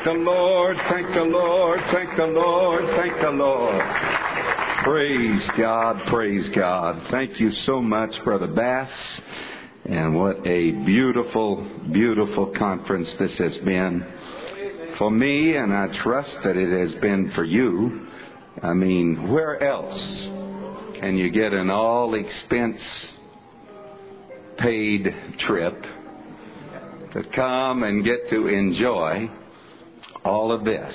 the Lord, thank the Lord, thank the Lord, thank the Lord. Praise God, praise God. Thank you so much, Brother Bass. And what a beautiful, beautiful conference this has been for me, and I trust that it has been for you. I mean, where else can you get an all-expense paid trip to come and get to enjoy all of this?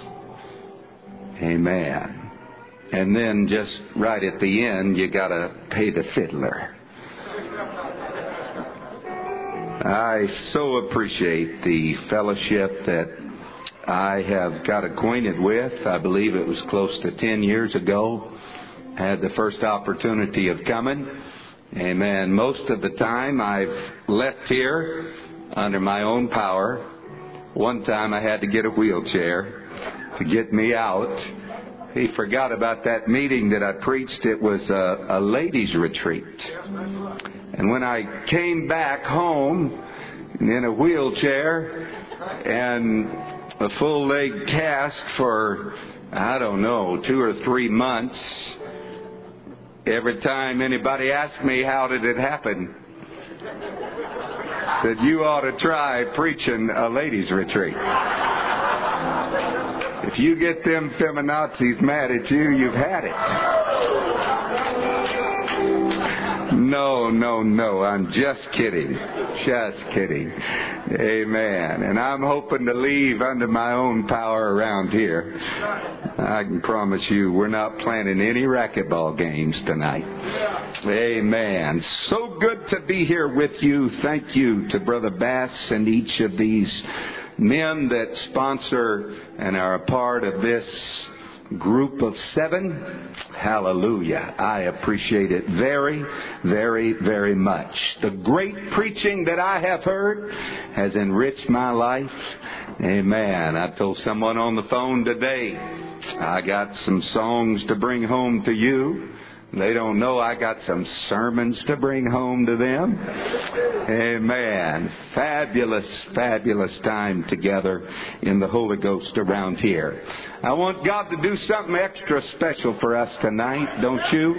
Amen. And then just right at the end, you got to pay the fiddler. I so appreciate the fellowship that I have got acquainted with. I believe it was close to 10 years ago. I had the first opportunity of coming. Amen. Most of the time I've left here under my own power. One time I had to get a wheelchair to get me out. He forgot about that meeting that I preached. It was a ladies' retreat. And when I came back home in a wheelchair and a full leg cast for, 2 or 3 months, every time anybody asked me how did it happen, said, you ought to try preaching a ladies' retreat. If you get them feminazis mad at you, you've had it. No, I'm just kidding. Just kidding. Amen. And I'm hoping to leave under my own power around here. I can promise you we're not planning any racquetball games tonight. Amen. So good to be here with you. Thank you to Brother Bass and each of these men that sponsor and are a part of this group of 7. Hallelujah. I appreciate it very, very, very much. The great preaching that I have heard has enriched my life. Amen. I told someone on the phone today, I got some songs to bring home to you. They don't know I got some sermons to bring home to them. Amen. Fabulous, fabulous time together in the Holy Ghost around here. I want God to do something extra special for us tonight, don't you?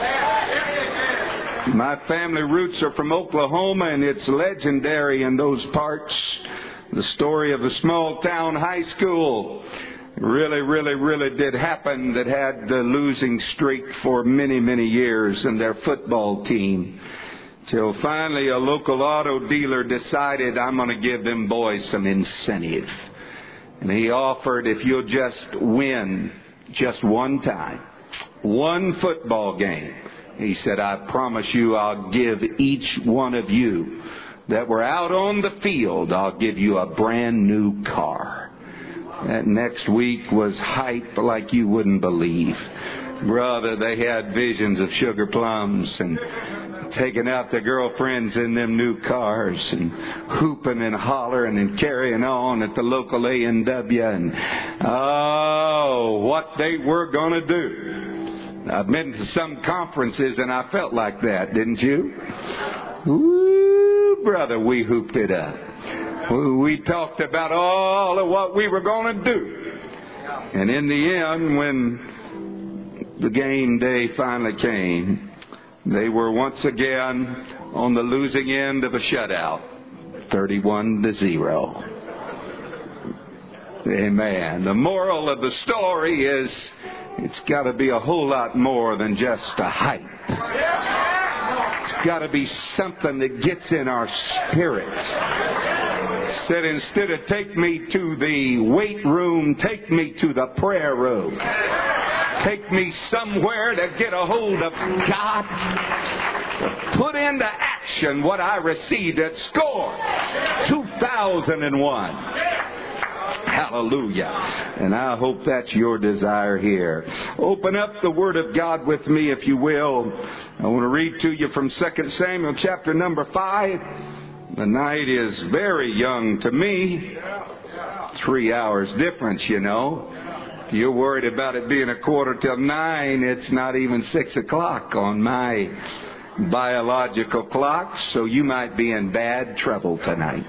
My family roots are from Oklahoma, and it's legendary in those parts. The story of a small town high school really did happen that had the losing streak for many, many years in their football team. Till finally a local auto dealer decided, I'm going to give them boys some incentive. And he offered, if you'll just win just one time, one football game, he said, I promise you I'll give each one of you that were out on the field, I'll give you a brand new car. That next week was hype like you wouldn't believe. Brother, they had visions of sugar plums and taking out their girlfriends in them new cars and hooping and hollering and carrying on at the local A&W. And, what they were going to do. I've been to some conferences and I felt like that, didn't you? Ooh, brother, we hooped it up. We talked about all of what we were going to do. And in the end, when the game day finally came, they were once again on the losing end of a shutout, 31-0. Amen. The moral of the story is it's got to be a whole lot more than just a hype. It's got to be something that gets in our spirit. Said, instead of take me to the weight room, take me to the prayer room. Take me somewhere to get a hold of God. To put into action what I received at SCORE 2001. Hallelujah. And I hope that's your desire here. Open up the Word of God with me, if you will. I want to read to you from 2 Samuel chapter number 5. The night is very young to me. 3 hours difference, you know. If you're worried about it being 9:15, it's not even 6 o'clock on my biological clocks, so you might be in bad trouble tonight.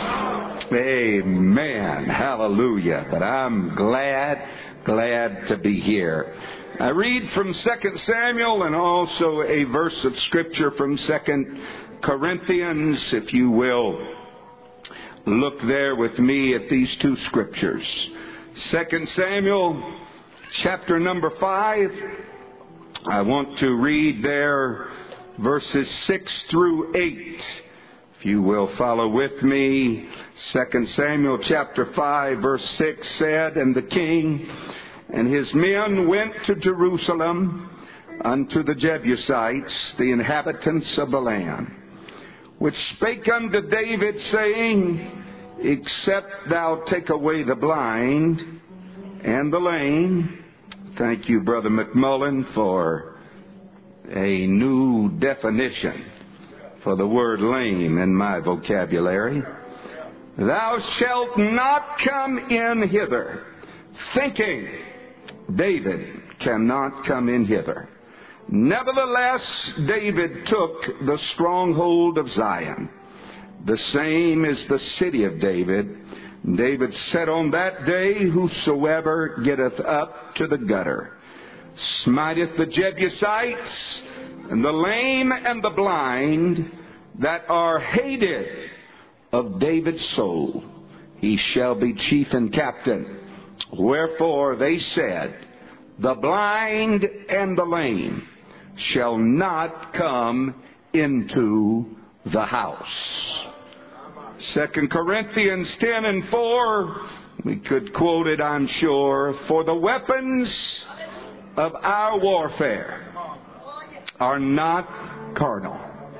Amen. Hallelujah. But I'm glad to be here. I read from 2 Samuel and also a verse of Scripture from 2 Corinthians, if you will. Look there with me at these two Scriptures. 2 Samuel chapter number 5. I want to read there verses 6 through 8. If you will follow with me. 2 Samuel chapter 5 verse 6 said, "And the king and his men went to Jerusalem unto the Jebusites, the inhabitants of the land, which spake unto David, saying, Except thou take away the blind and the lame." Thank you, Brother McMullen, for a new definition for the word lame in my vocabulary. "Thou shalt not come in hither," thinking David cannot come in hither. Nevertheless, David took the stronghold of Zion. The same is the city of David. David said on that day, "Whosoever getteth up to the gutter smiteth the Jebusites, and the lame and the blind that are hated of David's soul, he shall be chief and captain." Wherefore they said, "The blind and the lame shall not come into the house." 2 Corinthians 10 and 4, we could quote it, I'm sure. "For the weapons of our warfare are not carnal."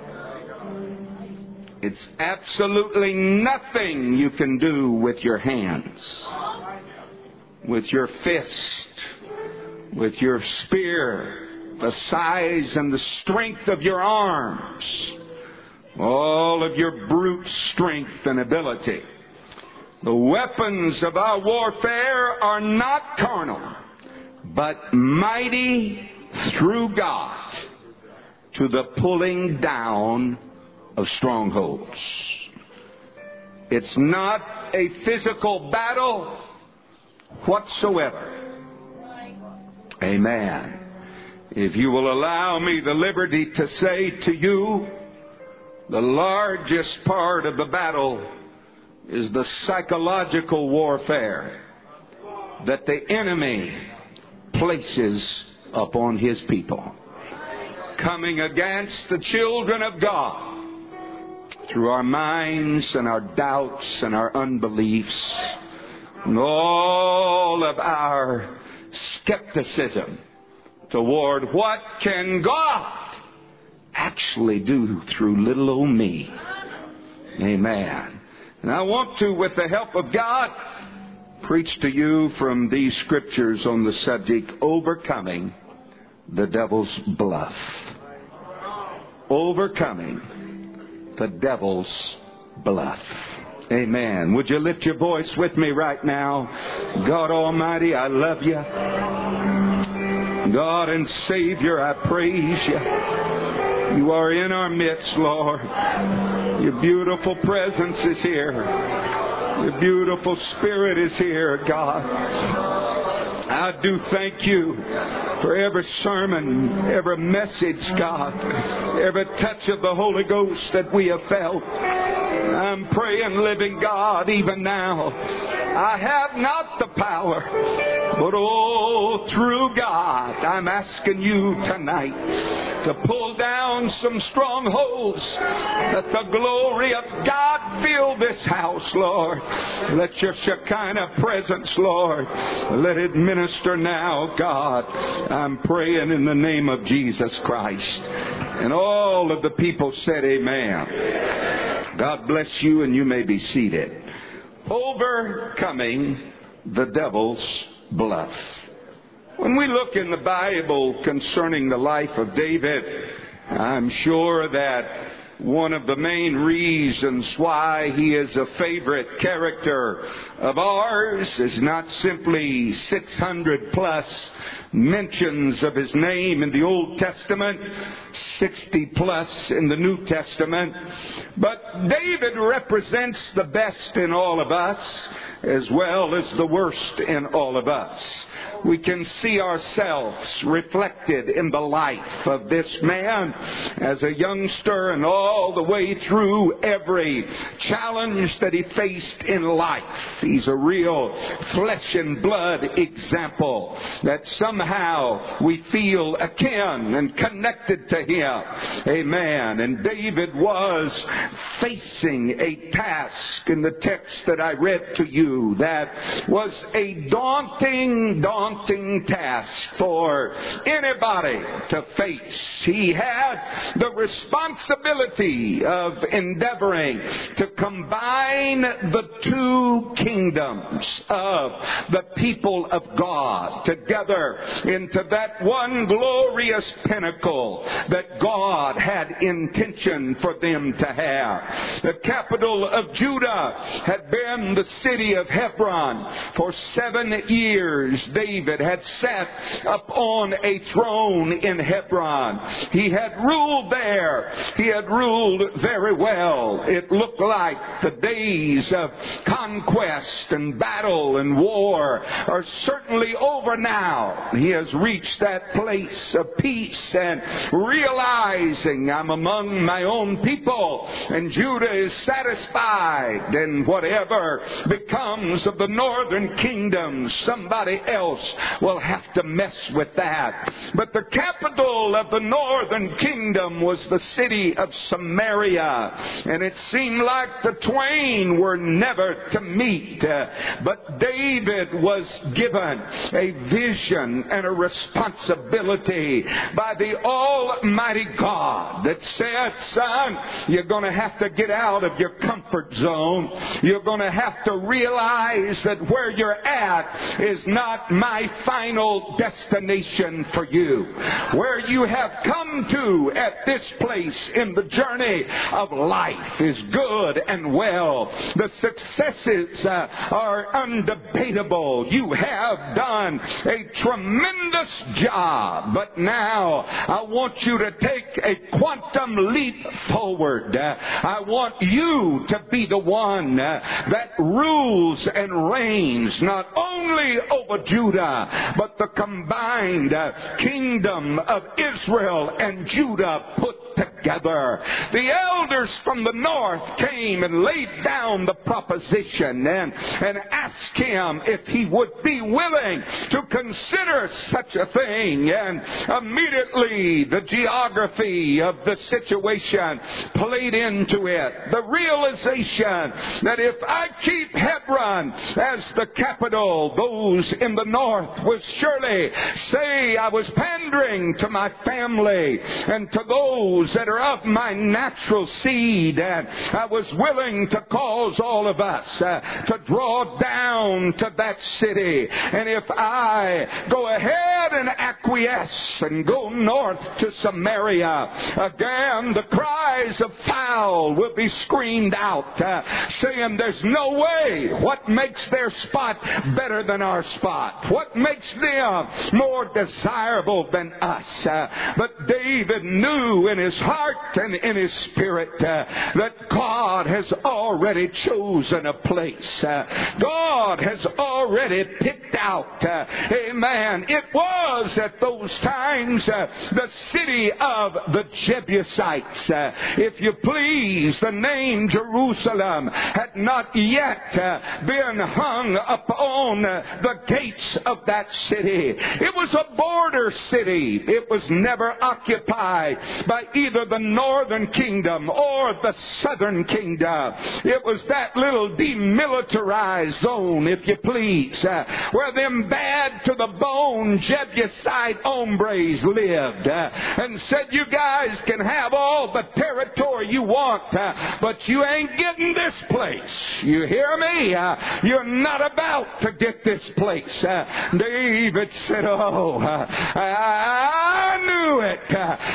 It's absolutely nothing you can do with your hands, with your fist, with your spear, the size and the strength of your arms, all of your brute strength and ability. The weapons of our warfare are not carnal, but mighty through God to the pulling down of strongholds. It's not a physical battle whatsoever. Amen. If you will allow me the liberty to say to you, the largest part of the battle is the psychological warfare that the enemy places upon his people, coming against the children of God through our minds and our doubts and our unbeliefs and all of our skepticism toward what can God actually do through little old me. Amen. And I want to, with the help of God, preach to you from these Scriptures on the subject, overcoming the devil's bluff. Overcoming the devil's bluff. Amen. Would you lift your voice with me right now? God Almighty, I love you. God and Savior, I praise you. You are in our midst, Lord. Your beautiful presence is here. Your beautiful Spirit is here, God. I do thank you for every sermon, every message, God, every touch of the Holy Ghost that we have felt. I'm praying, living God, even now. I have not the power, but oh, through God, I'm asking you tonight to pull down some strongholds. Let the glory of God fill this house, Lord. Let your Shekinah presence, Lord, let it minister now, God. I'm praying in the name of Jesus Christ. And all of the people said amen. God bless you, and you may be seated. Overcoming the devil's bluff. When we look in the Bible concerning the life of David, I'm sure that One of the main reasons why he is a favorite character of ours is not simply 600 plus mentions of his name in the Old Testament, 60 plus in the New Testament, but David represents the best in all of us as well as the worst in all of us. We can see ourselves reflected in the life of this man as a youngster and all the way through every challenge that he faced in life. He's a real flesh and blood example that somehow we feel akin and connected to him. Amen. And David was facing a task in the text that I read to you that was a daunting task for anybody to face. He had the responsibility of endeavoring to combine the two kingdoms of the people of God together into that one glorious pinnacle that God had intention for them to have. The capital of Judah had been the city of Hebron. For 7 years, David had sat upon a throne in Hebron. He had ruled there. He had ruled very well. It looked like the days of conquest and battle and war are certainly over now. He has reached that place of peace and realizing I'm among my own people, and Judah is satisfied, and whatever becomes of the northern kingdom, somebody else will have to mess with that. But the capital of the northern kingdom was the city of Samaria, and it seemed like the twain were never to meet. But David was given a vision and a responsibility by the Almighty God that said, son, you're going to have to get out of your comfort zone. You're going to have to realize that where you're at is not my final destination for you. Where you have come to at this place in the journey of life is good and well. The successes are undebatable. You have done a tremendous job, but now I want you to take a quantum leap forward. I want you to be the one that rules and reigns not only over Judah, but the combined kingdom of Israel and Judah put together. The elders from the north came and laid down the proposition and asked him if he would be willing to consider such a thing. And immediately the geography of the situation played into it. The realization that if I keep Hebron as the capital, those in the north will surely say I was pandering to my family and to those that are of my natural seed, and I was willing to cause all of us to draw down to that city. And if I go ahead and acquiesce and go north to Samaria, again the cries of foul will be screamed out, saying there's no way. What makes their spot better than our spot? What makes them more desirable than us? But David knew in his heart and in his spirit that God has already chosen a place. God has already picked out, amen. It was at those times the city of the Jebusites. If you please, the name Jerusalem had not yet been hung upon the gates of that city. It was a border city. It was never occupied by either the northern kingdom or the southern kingdom. It was that little demilitarized zone, if you please, where them bad to the bone Jebusite hombres lived and said, you guys can have all the territory you want, but you ain't getting this place. You hear me? You're not about to get this place. David said, oh, I knew it. I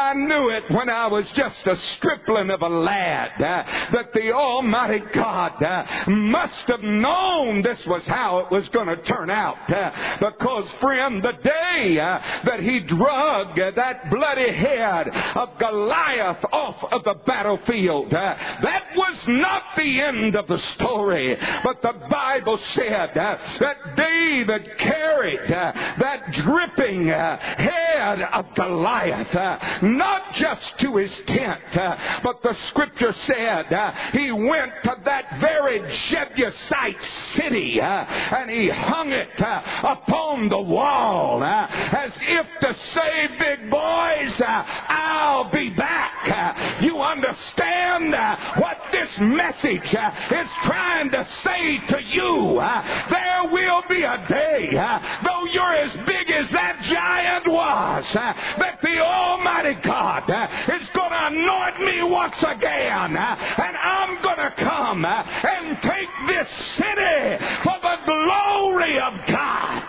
I knew it when I was just a stripling of a lad, that the Almighty God must have known this was how it was going to turn out. Because, friend, the day that he drug that bloody head of Goliath off of the battlefield, that was not the end of the story. But the Bible said that David carried that dripping head of Goliath not just to his tent, but the scripture said he went to that very Jebusite city and he hung it upon the wall as if to say, big boys, I'll be back. You understand what this message is trying to say to you? There will be a day, though you're as big as that giant was, that the Almighty God is going to anoint me once again, and I'm going to come and take this city for the glory of God.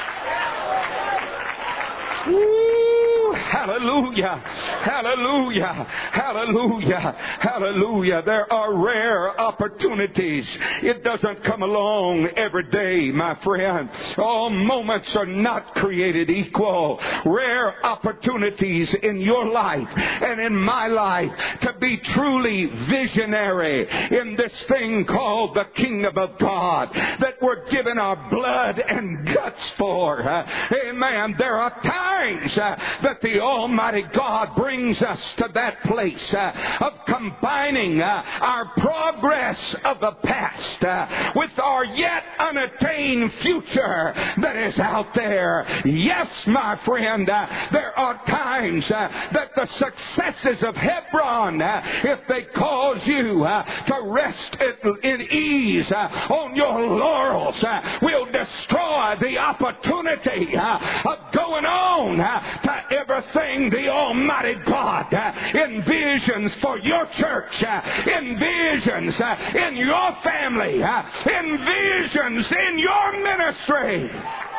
Woo, hallelujah, hallelujah, hallelujah, hallelujah. There are rare opportunities. It doesn't come along every day, my friend. All moments are not created equal. Rare opportunities in your life and in my life to be truly visionary in this thing called the kingdom of God that we're giving our blood and guts for. Amen. There are times that the Almighty God brings us to that place of combining our progress of the past with our yet unattained future that is out there. Yes, my friend, there are times that the successes of Hebron, if they cause you to rest in ease on your laurels, will destroy the opportunity of going on to everything the Almighty God envisions for your church, envisions in your family, envisions in your ministry.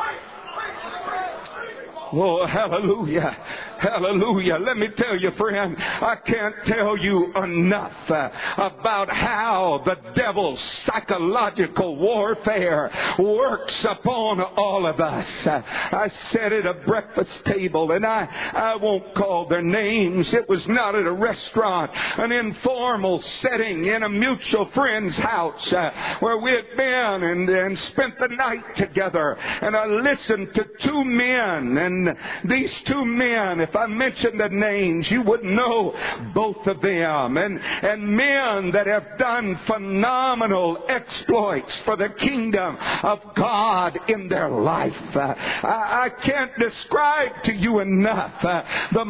Oh, hallelujah. Hallelujah. Let me tell you, friend, I can't tell you enough about how the devil's psychological warfare works upon all of us. I sat at a breakfast table, and I won't call their names. It was not at a restaurant, an informal setting in a mutual friend's house where we had been and spent the night together. And I listened to two men, and these two men, if I mentioned the names, you would know both of them. And men that have done phenomenal exploits for the kingdom of God in their life. I can't describe to you enough the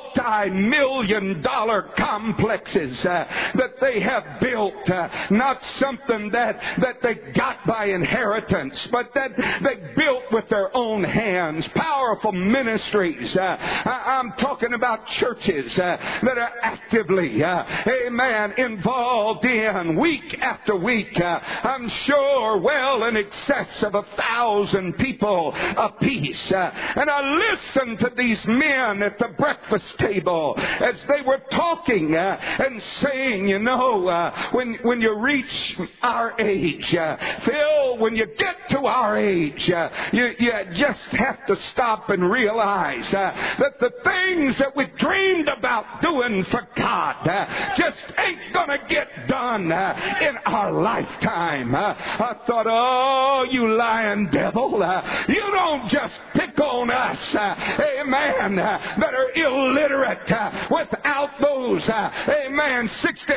multi-million-dollar complexes that they have built. Not something that they got by inheritance, but that they built with their own hands. Powerful ministries. I'm talking about churches that are actively, amen, involved in week after week. I'm sure well in excess of 1,000 people apiece. And I listened to these men at the breakfast table as they were talking and saying, you know, when you reach our age, Phil, when you get to our age, you just have to stop and realize that the things that we dreamed about doing for God just ain't gonna get done in our lifetime. I thought, oh, you lying devil, you don't just pick on us, amen, that are illiterate without those, amen,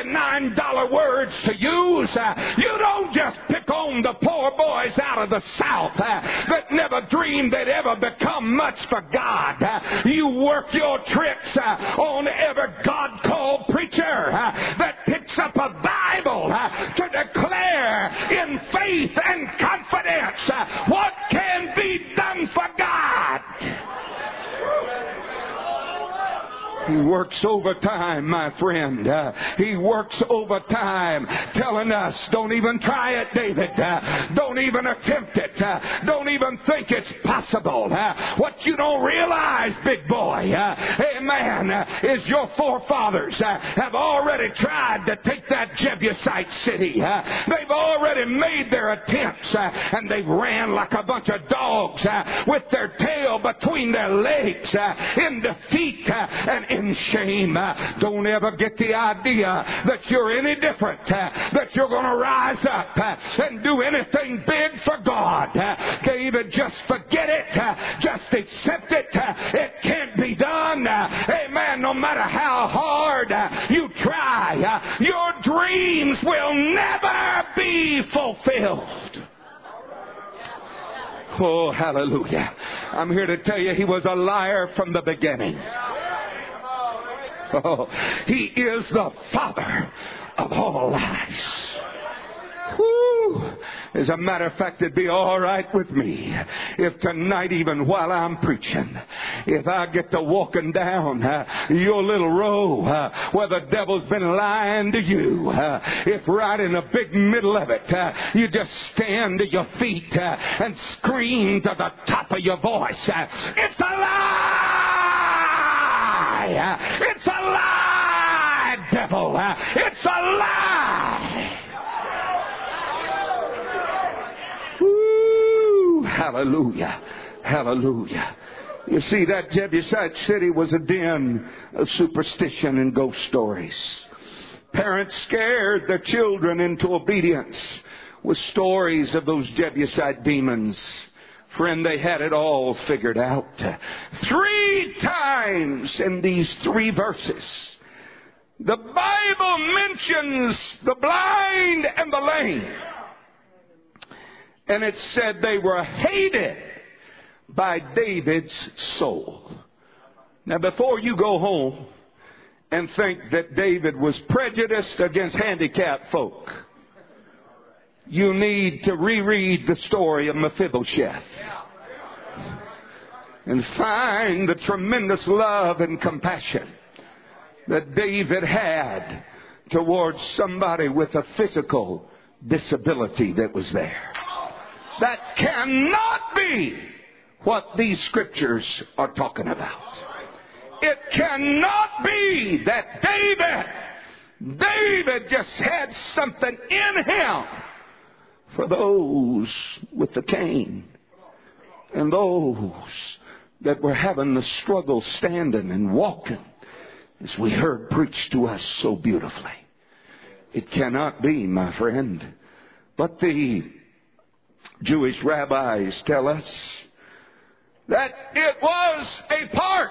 $69 words to use. You don't just pick on the poor boys out of the South that never dreamed they'd ever become much for God. You work your tricks on every God-called preacher that picks up a Bible to declare in faith and confidence what can be done for God. works overtime, my friend. He works overtime telling us, don't even try it, David. Don't even attempt it. Don't even think it's possible. What you don't realize, big boy, amen, is your forefathers have already tried to take that Jebusite city. They've already made their attempts, and they've ran like a bunch of dogs with their tail between their legs in defeat and in shame. Don't ever get the idea that you're any different, that you're going to rise up and do anything big for God. David, just forget it. Just accept it. It can't be done. Amen. No matter how hard you try, your dreams will never be fulfilled. Oh, hallelujah. I'm here to tell you, he was a liar from the beginning. Oh, he is the father of all lies. Woo. As a matter of fact, it'd be all right with me if tonight, even while I'm preaching, if I get to walking down your little row where the devil's been lying to you, if right in the big middle of it, you just stand to your feet and scream to the top of your voice, it's a lie! It's a lie, devil! It's a lie! Hallelujah. Hallelujah. You see, that Jebusite city was a den of superstition and ghost stories. Parents scared their children into obedience with stories of those Jebusite demons. Friend, they had it all figured out. 3 times in these 3 verses, the Bible mentions the blind and the lame. And it said they were hated by David's soul. Now, before you go home and think that David was prejudiced against handicapped folk, you need to reread the story of Mephibosheth and find the tremendous love and compassion that David had towards somebody with a physical disability that was there. That cannot be what these scriptures are talking about. It cannot be that David just had something in him for those with the cane and those that were having the struggle standing and walking, as we heard preached to us so beautifully. It cannot be, my friend. But the Jewish rabbis tell us that it was a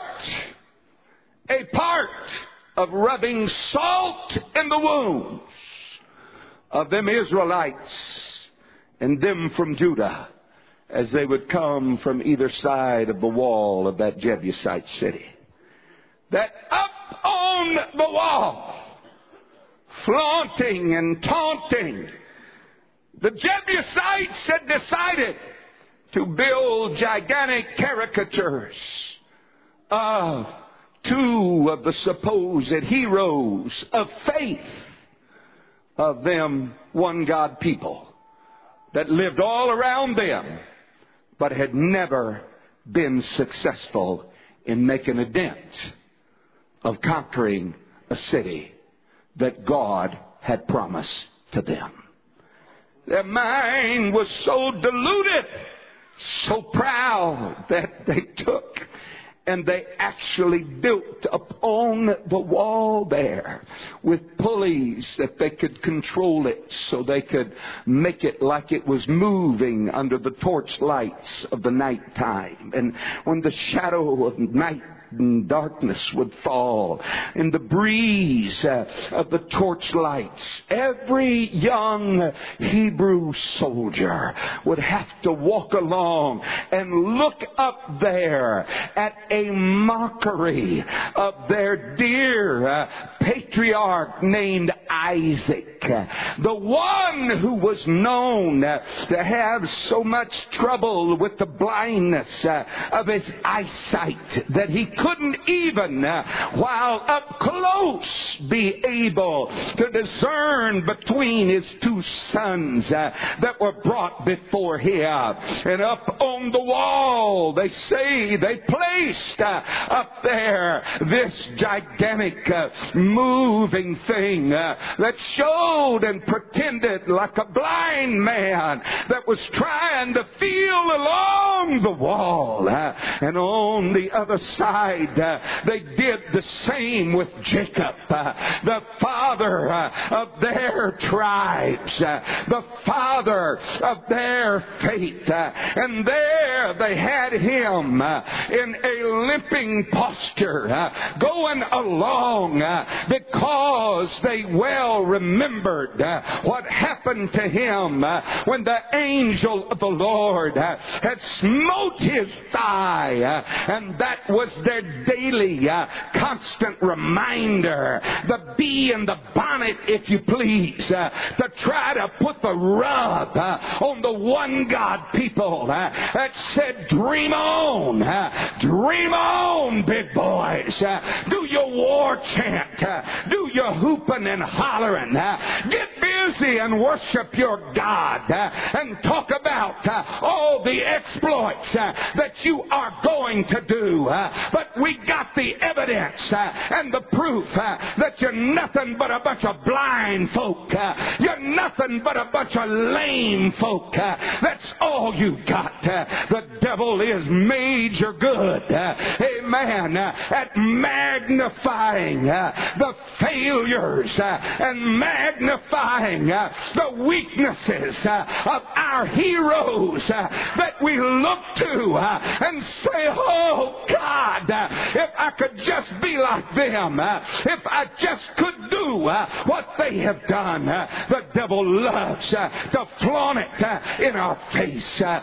part of rubbing salt in the wounds of them Israelites and them from Judah as they would come from either side of the wall of that Jebusite city. That up on the wall, flaunting and taunting, the Jebusites had decided to build gigantic caricatures of 2 of the supposed heroes of faith of them one God people that lived all around them, but had never been successful in making a dent of conquering a city that God had promised to them. Their mind was so deluded, so proud, that they took and they actually built upon the wall there with pulleys that they could control it so they could make it like it was moving under the torch lights of the nighttime. And when the shadow of night and darkness would fall in the breeze of the torchlights, every young Hebrew soldier would have to walk along and look up there at a mockery of their dear patriarch named Isaac, the one who was known to have so much trouble with the blindness of his eyesight that he couldn't even, while up close, be able to discern between his two sons that were brought before him. And up on the wall, they say they placed up there this gigantic moving thing that showed and pretended like a blind man that was trying to feel along the wall. And on the other side, they did the same with Jacob, the father of their tribes, the father of their faith. And there they had him in a limping posture, going along because they well remembered what happened to him when the angel of the Lord had smote his thigh. And that was their daily constant reminder, the bee in the bonnet, if you please, to try to put the rub on the one God people that said, dream on, big boys. Do your war chant. Do your hooping and hollering. Get busy and worship your God. And talk about all the exploits that you are going to do. But we got the evidence and the proof that you're nothing but a bunch of blind folk. You're nothing but a bunch of lame folk. That's all you got. The devil is major good. Amen. At magnifying the failures and magnifying the weaknesses of our heroes that we look to and say, oh God, if I could just be like them, if I just could do what they have done. The devil loves to flaunt it in our face.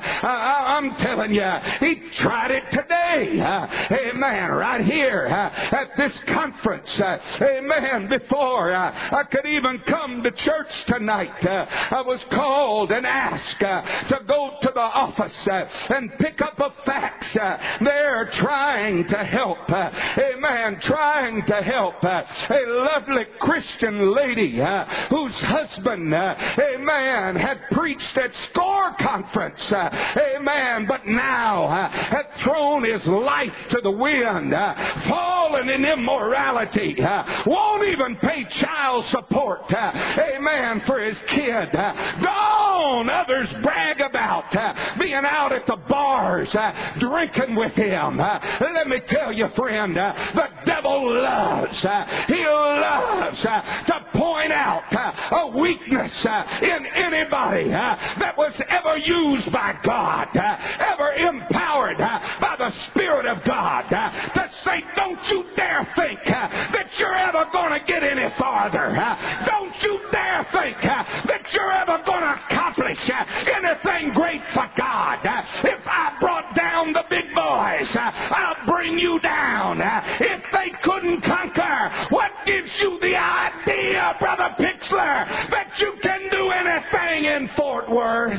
I'm telling you, he tried it today. Amen. Right here at this conference. Amen. Before I could even come to church tonight, I was called and asked to go to the office and pick up a fax. They're trying to help. Amen. Trying to help a lovely Christian lady whose husband, amen, had preached at SCORE conference. Amen. But now had thrown his life to the wind, fallen in immorality, won't even pay child support, amen, for his kid. Gone. Others brag about being out at the bars, drinking with him. Let me tell you, friend, the devil loves, he loves to point out a weakness in anybody that was ever used by God, ever empowered by the Spirit of God, to say, don't you dare think that you're ever going to get any farther. Don't you dare think that you're ever going to accomplish anything great for God. If I brought down the big boys, I'll bring you down. If they couldn't conquer, what gives you the idea, Brother Pixler, that you can do anything in Fort Worth?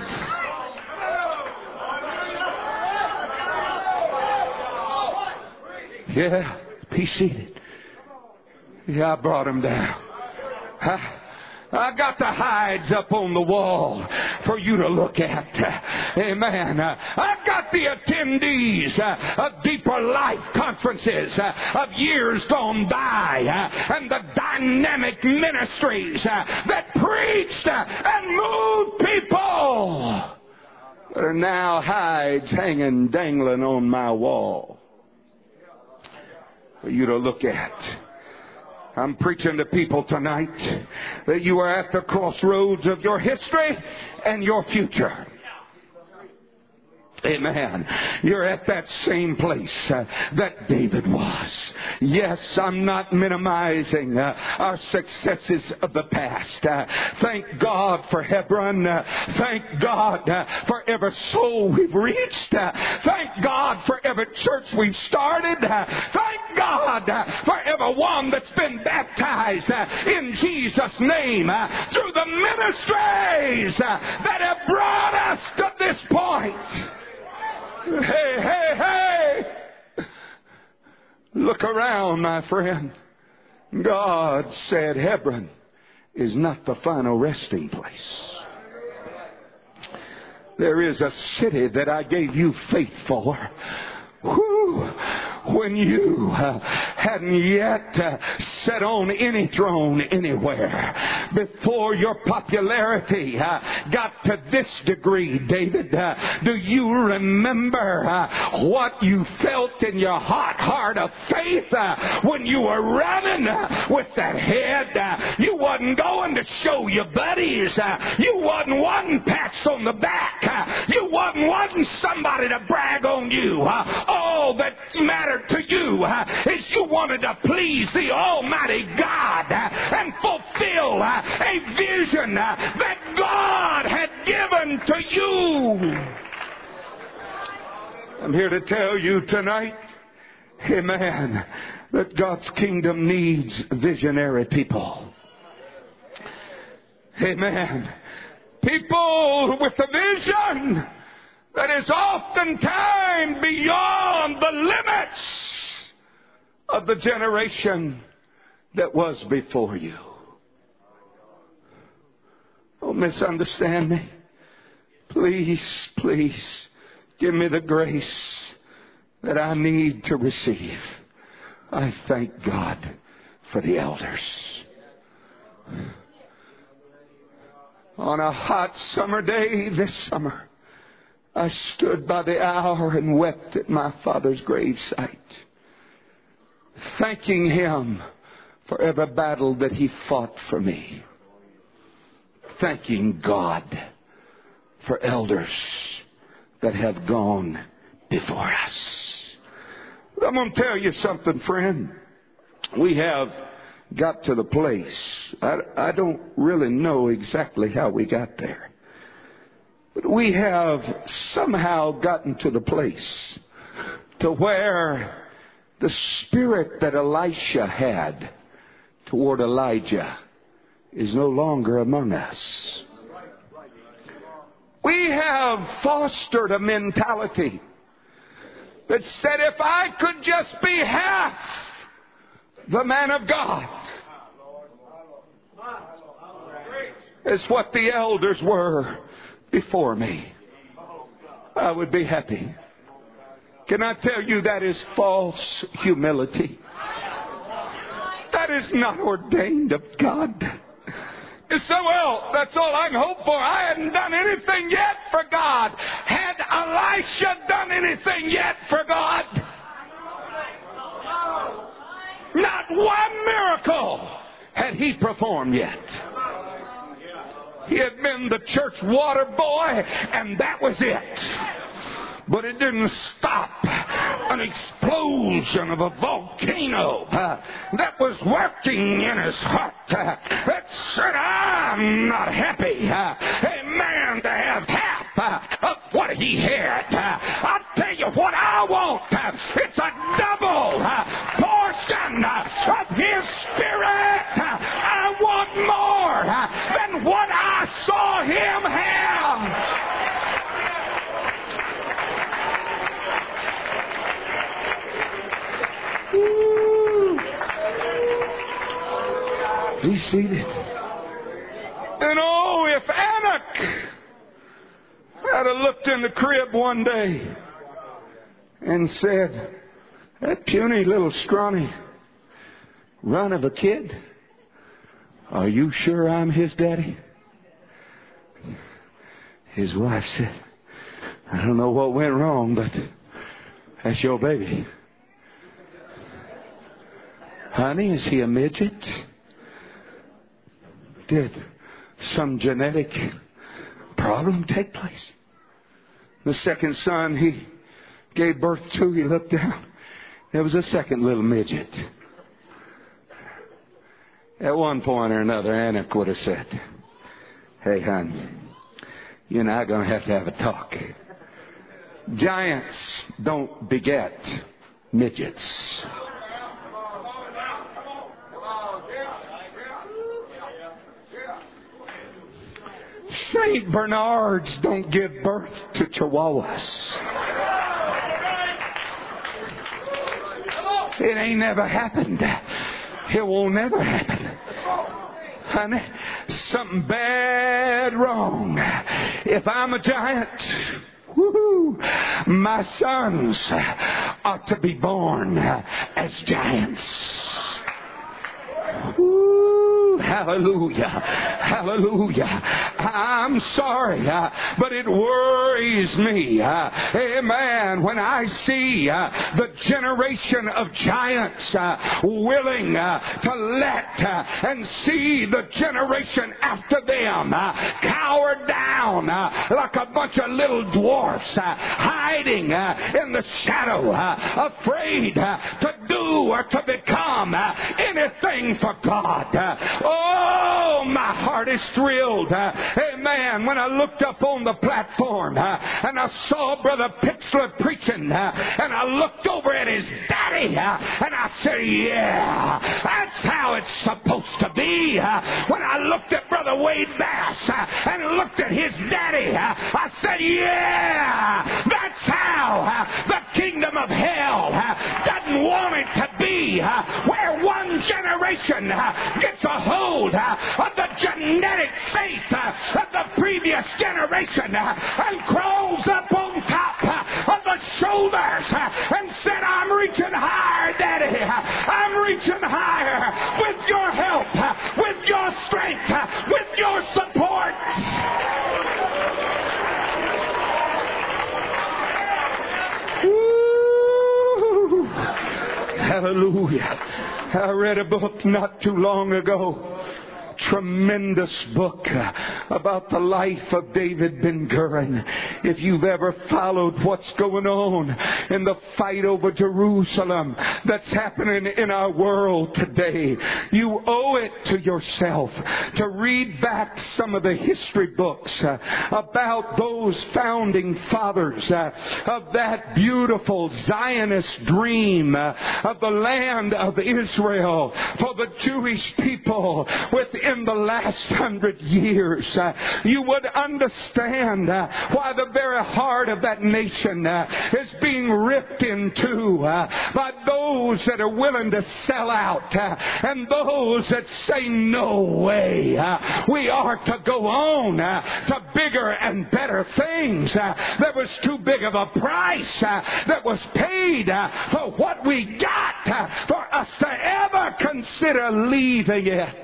Yeah, be seated. Yeah, I brought him down. I got the hides up on the wall for you to look at. Amen. I got the attendees of Deeper Life conferences of years gone by and the dynamic ministries that preached and moved people. There are now hides hanging, dangling on my wall for you to look at. I'm preaching to people tonight that you are at the crossroads of your history and your future. Amen. You're at that same place that David was. Yes, I'm not minimizing our successes of the past. Thank God for Hebron. Thank God for every soul we've reached. Thank God for every church we've started. Thank God for everyone that's been baptized in Jesus' name through the ministries that have brought us to this point. Hey, hey, hey! Look around, my friend. God said Hebron is not the final resting place. There is a city that I gave you faith for. Whew. When you hadn't yet sat on any throne anywhere, before your popularity got to this degree, David, do you remember what you felt in your hot heart of faith when you were running with that head? You wasn't going to show your buddies. You wasn't wanting pats on the back. You wasn't wanting somebody to brag on you. All that mattered to you is you wanted to please the Almighty God and fulfill a vision that God had given to you. I'm here to tell you tonight, amen, that God's kingdom needs visionary people. Amen. People with a vision that is oftentimes beyond the limits of the generation that was before you. Don't misunderstand me. Please, please give me the grace that I need to receive. I thank God for the elders. On a hot summer day this summer, I stood by the hour and wept at my father's gravesite, thanking him for every battle that he fought for me, thanking God for elders that have gone before us. But I'm going to tell you something, friend. We have got to the place. I don't really know exactly how we got there. But we have somehow gotten to the place to where the spirit that Elisha had toward Elijah is no longer among us. We have fostered a mentality that said, if I could just be half the man of God as what the elders were before me, I would be happy. Can I tell you that is false humility? That is not ordained of God. You say, well, that's all I can hope for. I hadn't done anything yet for God. Had Elisha done anything yet for God? Not one miracle had he performed yet. He had been the church water boy, and that was it. But it didn't stop an explosion of a volcano that was working in his heart that said, I'm not happy. A man to have half of what he had. I'll tell you what I want. It's a double portion of his spirit. I want more than what I saw him have. Be seated. And oh, if Anak had looked in the crib one day and said, that puny little scrawny run of a kid, are you sure I'm his daddy? His wife said, I don't know what went wrong, but that's your baby. Honey, is he a midget? Did some genetic problem take place? The second son he gave birth to, he looked down. There was a second little midget. At one point or another, Anak would have said, hey, hon, you and I are going to have a talk. Giants don't beget midgets. St. Bernards don't give birth to Chihuahuas. It ain't never happened. It will never happen. Honey, something bad wrong. If I'm a giant, woo-hoo, my sons ought to be born as giants. Woo, hallelujah, hallelujah. I'm sorry, but it worries me, amen, when I see the generation of giants willing to let and see the generation after them cower down like a bunch of little dwarfs hiding in the shadow, afraid to do or to become anything for God. Oh, my heart is thrilled, amen, when I looked up on the platform and I saw Brother Pixler preaching, and I looked over at his daddy and I said, yeah, that's how it's supposed to be. When I looked at Brother Wade Bass and looked at his daddy, I said, yeah, that's how the kingdom of hell doesn't want it to be, where one generation gets a hold of the genetic faith of the previous generation and crawls up on top of the shoulders and said, I'm reaching higher, Daddy. I'm reaching higher with your help, with your strength, with your support. Woo. Hallelujah. I read a book not too long ago. Tremendous book about the life of David Ben-Gurion. If you've ever followed what's going on in the fight over Jerusalem that's happening in our world today, you owe it to yourself to read back some of the history books about those founding fathers of that beautiful Zionist dream of the land of Israel for the Jewish people within the last 100 years. You would understand why the very heart of that nation is being ripped in two by those that are willing to sell out and those that say no way. We are to go on to bigger and better things. There was too big of a price that was paid for what we got for us to ever consider leaving it.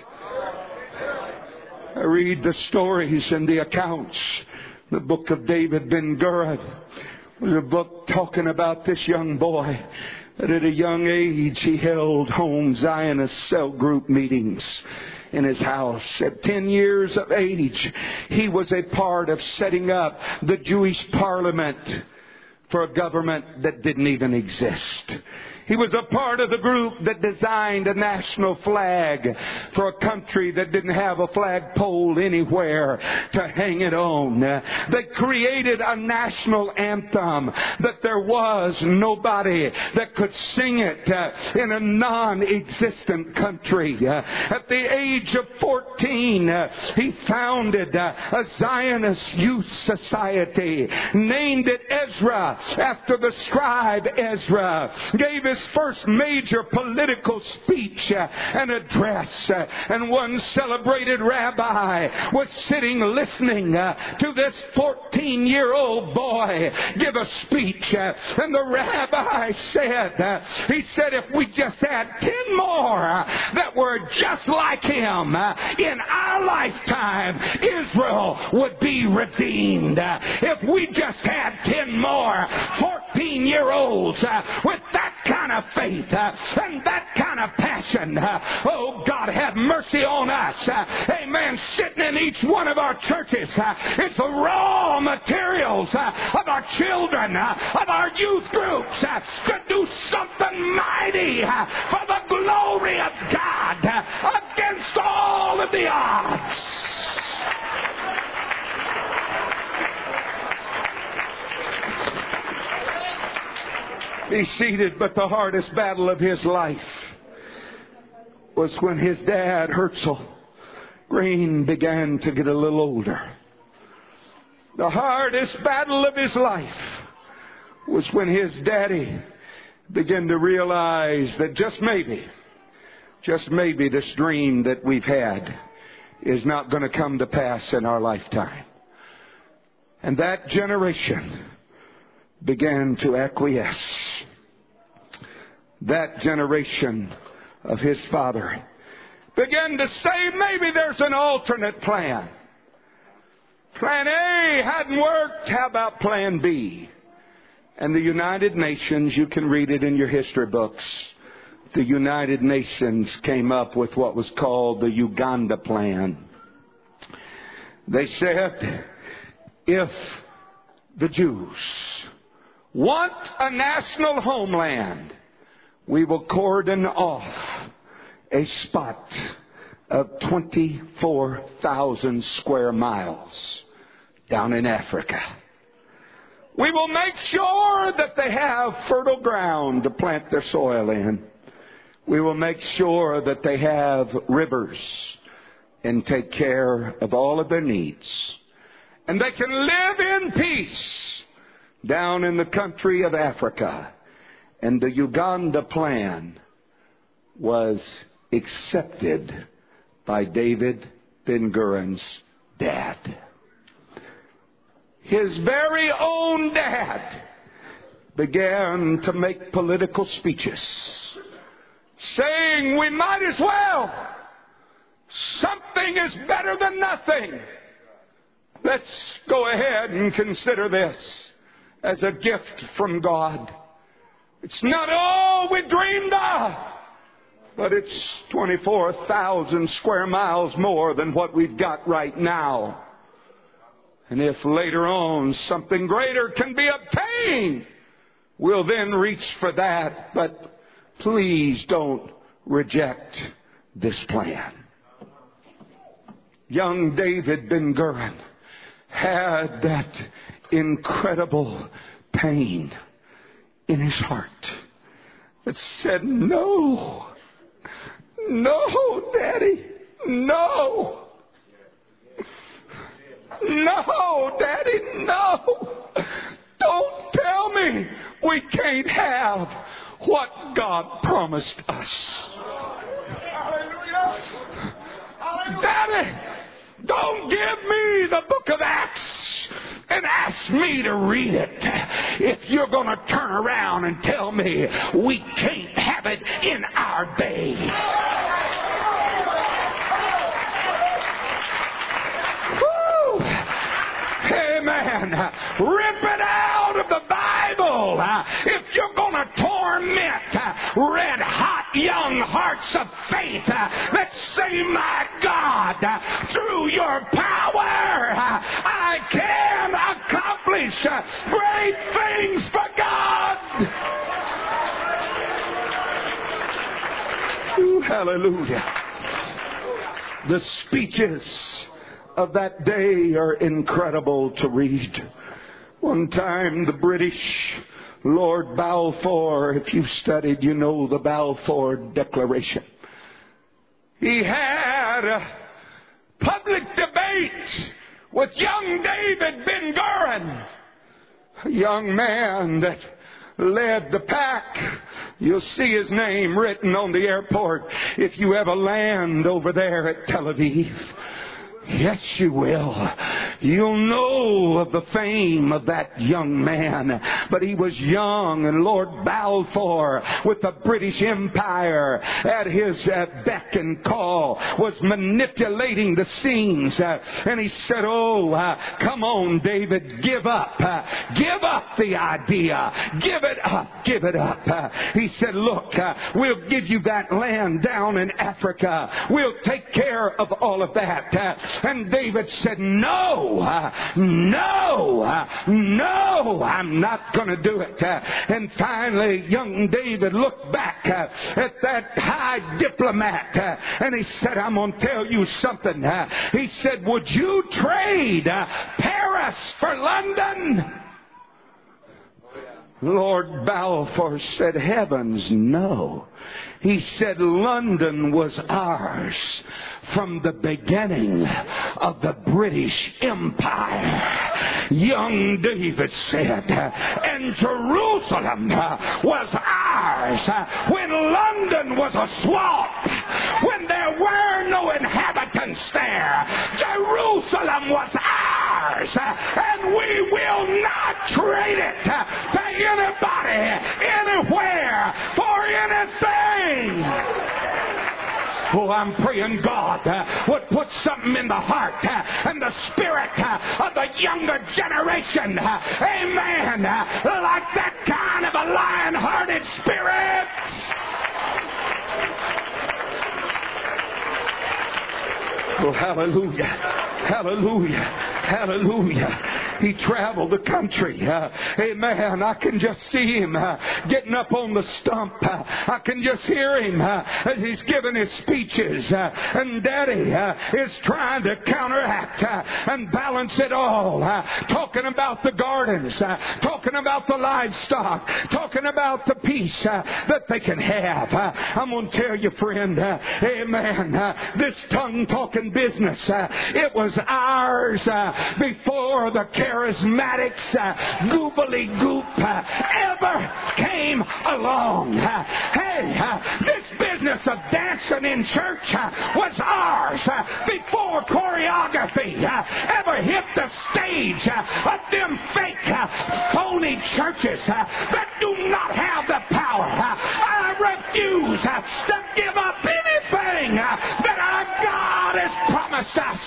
I read the stories and the accounts. The book of David Ben-Gurion was a book talking about this young boy that at a young age he held home Zionist cell group meetings in his house. At 10 years of age, he was a part of setting up the Jewish parliament for a government that didn't even exist. He was a part of the group that designed a national flag for a country that didn't have a flagpole anywhere to hang it on. They created a national anthem that there was nobody that could sing it in a non-existent country. At the age of 14, he founded a Zionist youth society, named it Ezra after the scribe Ezra, gave his first major political speech and address, and one celebrated rabbi was sitting listening to this 14-year-old boy give a speech, and the rabbi said, he said, if we just had 10 more that were just like him in our lifetime, Israel would be redeemed. If we just had 10 more 14-year-olds with that kind of faith and that kind of passion, oh God, have mercy on us. Amen. Sitting in each one of our churches, it's the raw materials of our children, of our youth groups, to do something mighty for the glory of God against all of the odds. Be seated, but the hardest battle of his life was when his dad, Herzl Green, began to get a little older. The hardest battle of his life was when his daddy began to realize that just maybe this dream that we've had is not going to come to pass in our lifetime. And that generation began to acquiesce. That generation of his father began to say, maybe there's an alternate plan. Plan A hadn't worked. How about Plan B? And the United Nations, you can read it in your history books, the United Nations came up with what was called the Uganda Plan. They said, if the Jews want a national homeland, we will cordon off a spot of 24,000 square miles down in Africa. We will make sure that they have fertile ground to plant their soil in. We will make sure that they have rivers and take care of all of their needs. And they can live in peace down in the country of Africa. And the Uganda Plan was accepted by David Ben-Gurion's dad. His very own dad began to make political speeches saying, we might as well. Something is better than nothing. Let's go ahead and consider this as a gift from God. It's not all we dreamed of, but it's 24,000 square miles more than what we've got right now. And if later on something greater can be obtained, we'll then reach for that. But please don't reject this plan. Young David Ben-Gurion had that incredible pain in his heart that said, no, Daddy, no. No, Daddy, no. Don't tell me we can't have what God promised us. Daddy, don't give me the book of Acts and ask me to read it if you're going to turn around and tell me we can't have it in our day. Amen. Rip it out of the Bible. If you're going to torment red hot young hearts of faith, let's say, my God, through your power, I can accomplish great things for God. Ooh, hallelujah. The speeches of that day are incredible to read. One time the British Lord Balfour, if you've studied, you know the Balfour Declaration. He had a public debate with young David Ben-Gurion, a young man that led the pack. You'll see his name written on the airport if you ever land over there at Tel Aviv. Yes, you will. You'll know of the fame of that young man. But he was young, and Lord Balfour, with the British Empire at his beck and call, was manipulating the scenes. And he said, come on, David, give up. Give up the idea. Give it up. Give it up. He said, look, we'll give you that land down in Africa. We'll take care of all of that. And David said, no, I'm not going to do it. And finally, young David looked back at that high diplomat and he said, I'm going to tell you something. He said, would you trade Paris for London? Lord Balfour said, heavens, no. He said, London was ours from the beginning of the British Empire. Young David said, and Jerusalem was ours when London was a swamp, when there were no inhabitants there. Jerusalem was ours, and we will not trade it to anybody, anywhere, for anything. Oh, I'm praying God would put something in the heart and the spirit of the younger generation. Amen. Like that kind of a lion-hearted spirit. Oh, hallelujah. Hallelujah. Hallelujah. He traveled the country. Amen. I can just see him getting up on the stump. I can just hear him as he's giving his speeches. And Daddy is trying to counteract and balance it all. Talking about the gardens. Talking about the livestock. Talking about the peace that they can have. I'm going to tell you, friend. Amen. This tongue-talking business, it was ours before the charismatics, goobly goop, ever came along. This business of dancing in church was ours before choreography ever hit the stage of them fake, phony churches that do not have the power. I refuse to give up anything that our God has promised us.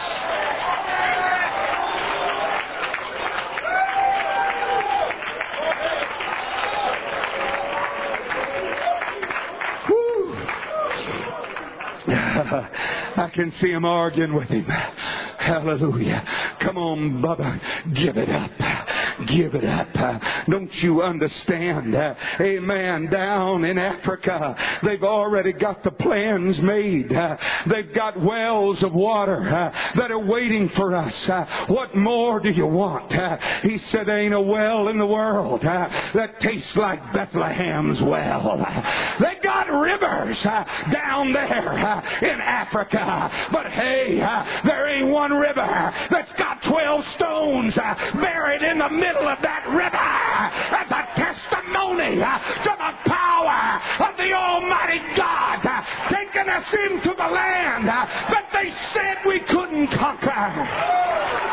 I can see him arguing with him. Hallelujah. Come on, Bubba. Give it up. Give it up. Don't you understand? Amen. Down in Africa, they've already got the plans made. They've got wells of water that are waiting for us. What more do you want? He said, ain't a well in the world that tastes like Bethlehem's well. They got rivers down there in Africa. But hey, there ain't one river that's got 12 stones buried in the middle of that river as a testimony to the power of the Almighty God taking us into the land that they said we couldn't conquer.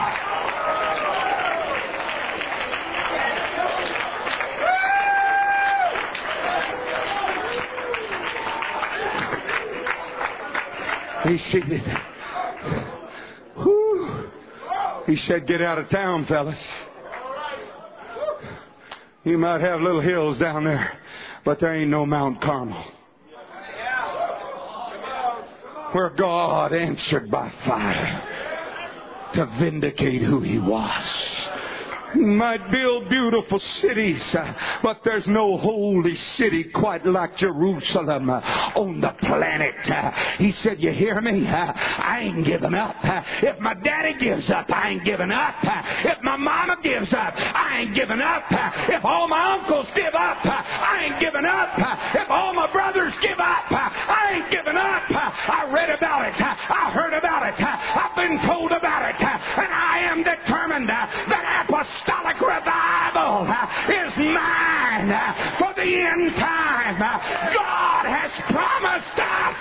He's seated. Whew. He said, get out of town, fellas. You might have little hills down there, but there ain't no Mount Carmel, where God answered by fire to vindicate who He was. Might build beautiful cities, but there's no holy city quite like Jerusalem on the planet. He said, you hear me? I ain't giving up. If my daddy gives up, I ain't giving up. If my mama gives up, I ain't giving up. If all my uncles give up, I ain't giving up. If all my brothers give up, I ain't giving up. I read about it. I heard about it. I've been told about it. And I am determined that apostolic revival is mine for the end time. God has promised us.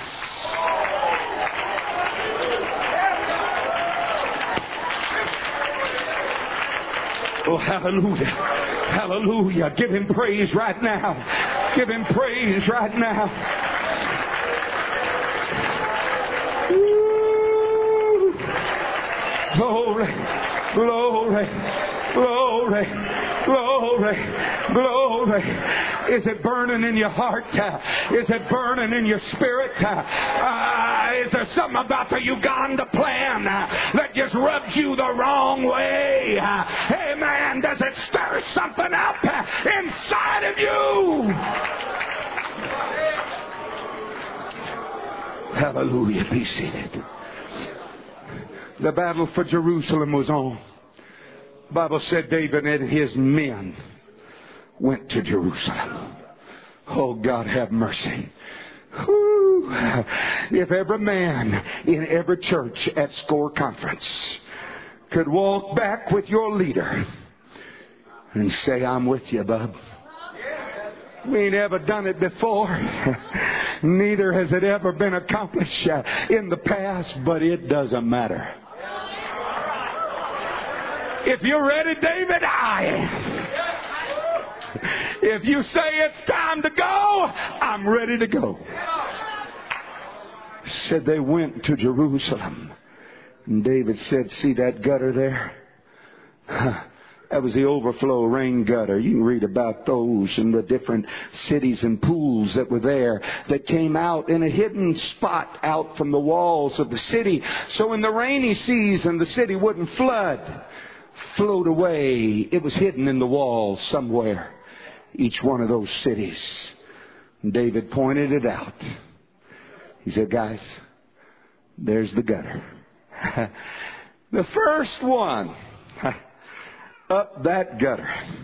Oh, hallelujah. Hallelujah. Give Him praise right now. Give Him praise right now. Ooh. Glory, glory, glory, glory, glory. Is it burning in your heart? Is it burning in your spirit? Is there something about the Uganda plan that just rubs you the wrong way? Amen. Does it stir something up inside of you? Hallelujah. Be seated. The battle for Jerusalem was on. The Bible said David and his men went to Jerusalem. Oh, God have mercy. Whew. If every man in every church at SCORE Conference could walk back with your leader and say, I'm with you, bub. We ain't ever done it before. Neither has it ever been accomplished in the past, but it doesn't matter. If you're ready, David, I am. If you say it's time to go, I'm ready to go. Said they went to Jerusalem. And David said, see that gutter there? That was the overflow rain gutter. You can read about those and the different cities and pools that were there that came out in a hidden spot out from the walls of the city. So in the rainy season, the city wouldn't float away. It was hidden in the walls somewhere. Each one of those cities. And David pointed it out. He said, guys, there's the gutter. The first one up that gutter.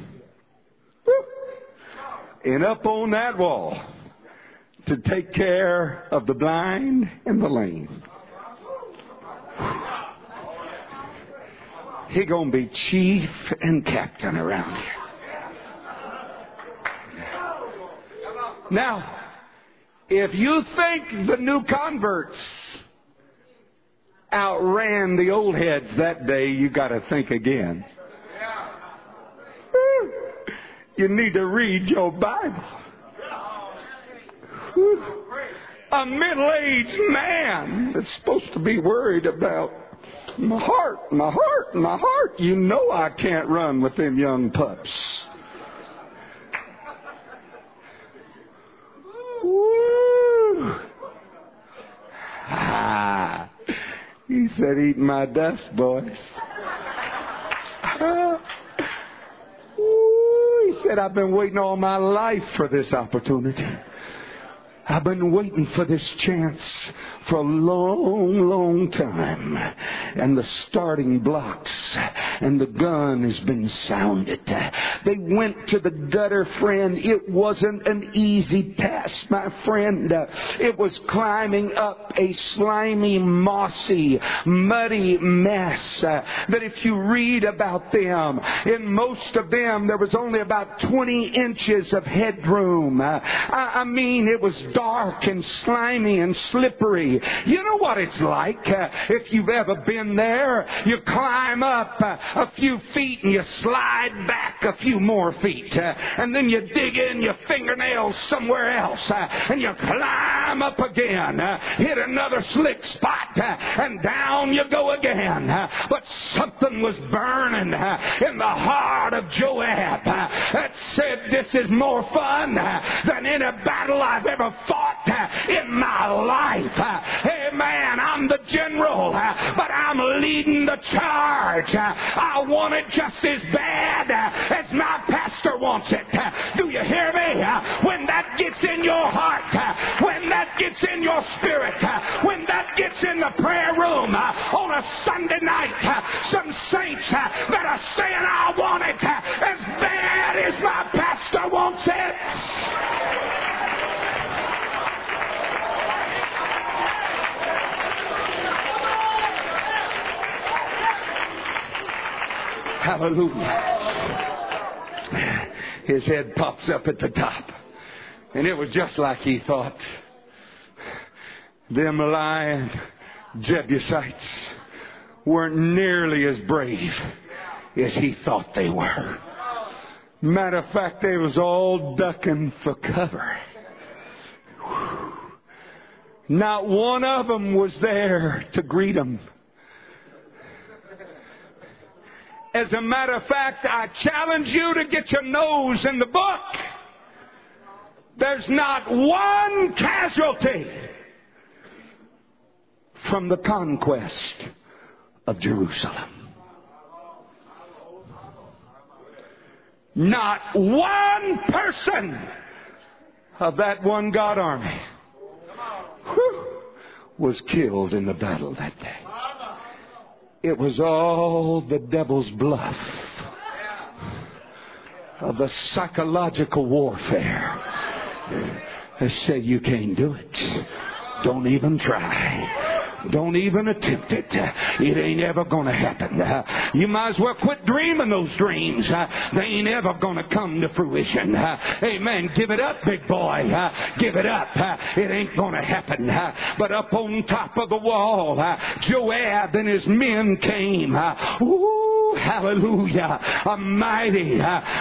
And up on that wall to take care of the blind and the lame. He gonna be chief and captain around here. Now, if you think the new converts outran the old heads that day, you got to think again. You need to read your Bible. A middle-aged man that's supposed to be worried about my heart. You know I can't run with them young pups. He said, eat my dust, boys. He said, I've been waiting all my life for this opportunity. I've been waiting for this chance for a long, long time. And the starting blocks and the gun has been sounded. They went to the gutter, friend. It wasn't an easy task, my friend. It was climbing up a slimy, mossy, muddy mess that if you read about them, in most of them there was only about 20 inches of headroom. I mean, it was dark and slimy and slippery. You know what it's like if you've ever been there. You climb up a few feet and you slide back a few more feet. And then you dig in your fingernails somewhere else. And you climb up again. Hit another slick spot. And down you go again. But something was burning in the heart of Joab that said, this is more fun than any battle I've ever fought in my life. Hey man, I'm the general, but I'm leading the charge. I want it just as bad as my pastor wants it. Do you hear me? When that gets in your heart, when that gets in your spirit, when that gets in the prayer room on a Sunday night, some saints that are saying, I want it as bad as my pastor wants it. Hallelujah. His head pops up at the top. And it was just like he thought. Them lying Jebusites weren't nearly as brave as he thought they were. Matter of fact, they was all ducking for cover. Not one of them was there to greet him. As a matter of fact, I challenge you to get your nose in the book. There's not one casualty from the conquest of Jerusalem. Not one person of that one God army was killed in the battle that day. It was all the devil's bluff of the psychological warfare that said you can't do it. Don't even try. Don't even attempt it. It ain't ever going to happen. You might as well quit dreaming those dreams. They ain't ever going to come to fruition. Amen. Give it up, big boy. Give it up. It ain't going to happen. But up on top of the wall, Joab and his men came. Ooh, hallelujah. A mighty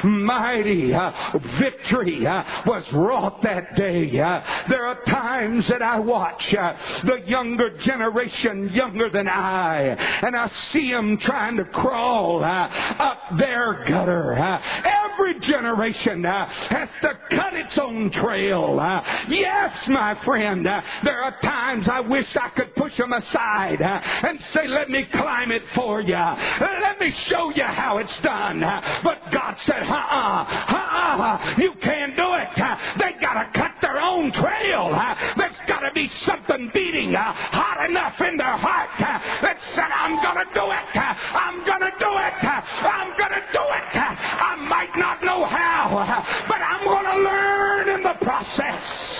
victory was wrought that day. There are times that I watch the younger generation, younger than I, and I see them trying to crawl up their gutter. Every generation has to cut its own trail. Yes, my friend, there are times I wish I could push them aside and say, let me climb it for you. Let me show you how it's done. But God said, you can't do it. They got to cut their own trail. There's got to be something beating hot enough in their heart that said, I'm going to do it. I'm going to do it. I'm going to do it. I might not know how, but I'm going to learn in the process.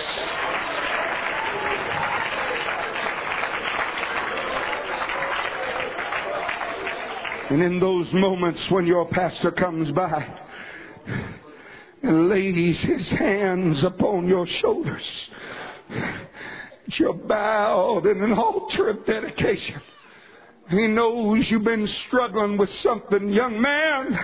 And in those moments when your pastor comes by and lays his hands upon your shoulders, you're bowed in an altar of dedication. He knows you've been struggling with something, young man.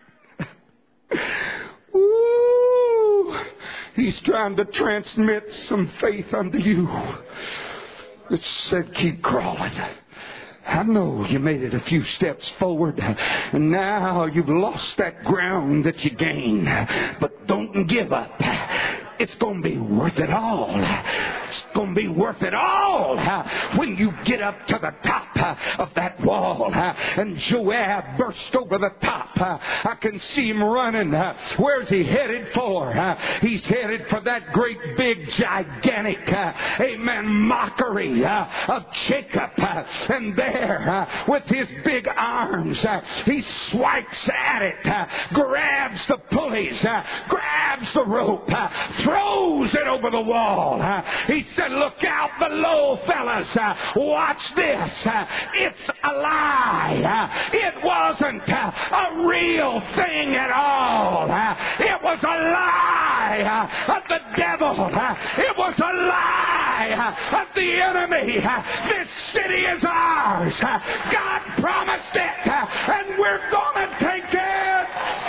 Ooh, he's trying to transmit some faith unto you. It said, keep crawling. I know you made it a few steps forward, and now you've lost that ground that you gained. But don't give up. It's going to be worth it all. It's going to be worth it all when you get up to the top of that wall. And Joab burst over the top. I can see him running. Where's he headed for? He's headed for that great big gigantic mockery of Jacob. And there with his big arms he swipes at it, grabs the pulleys, grabs the rope, throws it over the wall. He said, look out below, fellas. Watch this. It's a lie. It wasn't a real thing at all. It was a lie of the devil. It was a lie of the enemy. This city is ours. God promised it, and we're going to take it.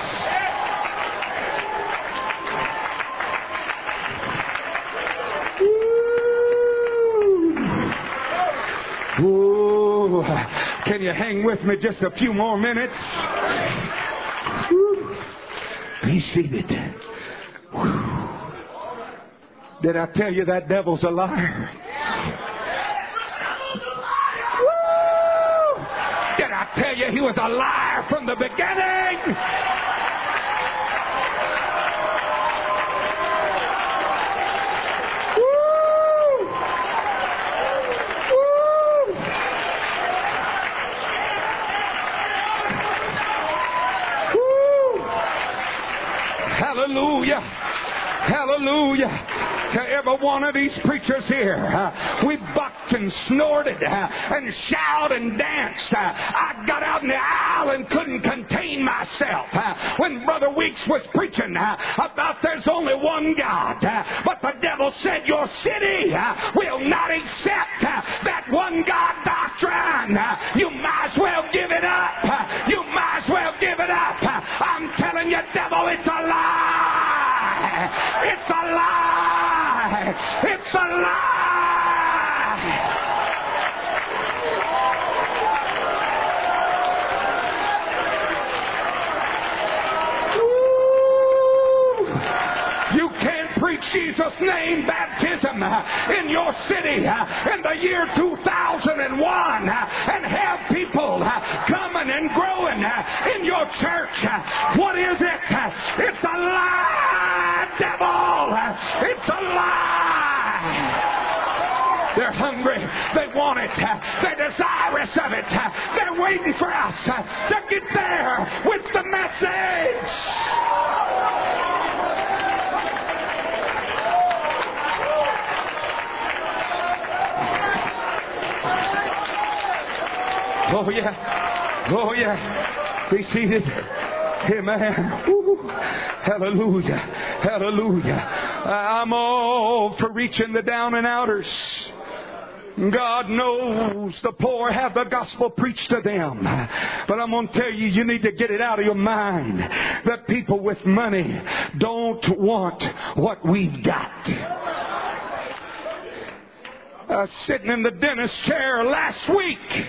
Ooh. Can you hang with me just a few more minutes? Ooh. Be seated. Ooh. Did I tell you that devil's a liar? Woo. Did I tell you he was a liar from the beginning? Hallelujah. Hallelujah. To every one of these preachers here, we bucked and snorted and shouted and danced. I got out in the aisle and couldn't contain myself when Brother Weeks was preaching about there's only one God. But the devil said your city will not accept that one God doctrine. You might as well give it up. You might as well give it up. I'm telling you, devil, it's a lie. It's a lie. It's a lie. Ooh. You can't preach Jesus' name baptism in your city in the year 2001 and have people coming and growing in your church. What is it? It's a lie, devil. It's a lie. They're hungry. They want it. They're desirous of it. They're waiting for us to get there with the message. Oh, yeah. Oh, yeah. Be seated. Amen. Woo. Hallelujah. Hallelujah. I'm all for reaching the down and outers. God knows the poor have the gospel preached to them. But I'm going to tell you, you need to get it out of your mind that people with money don't want what we've got. I was sitting in the dentist chair last week.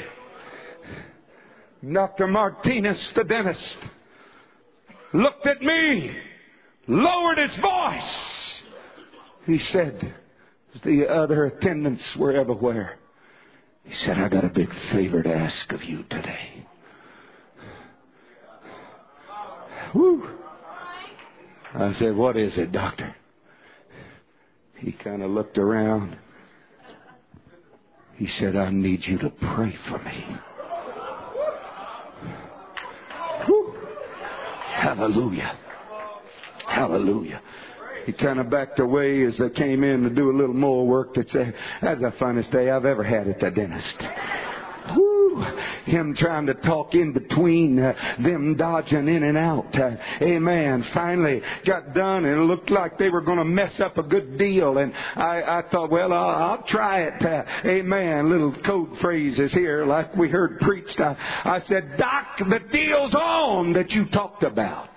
Dr. Martinez, the dentist, looked at me, lowered his voice. He said, the other attendants were everywhere. He said, I got a big favor to ask of you today. Whew. I said, what is it, doctor? He kind of looked around. He said, I need you to pray for me. Whew. Hallelujah. Hallelujah. He kind of backed away as I came in to do a little more work. That said, that's the funnest day I've ever had at the dentist. Woo. Him trying to talk in between, them dodging in and out. Amen. Finally got done, and it looked like they were going to mess up a good deal. And I thought, well, I'll try it. Amen. Little code phrases here like we heard preached. I said, Doc, the deal's on that you talked about.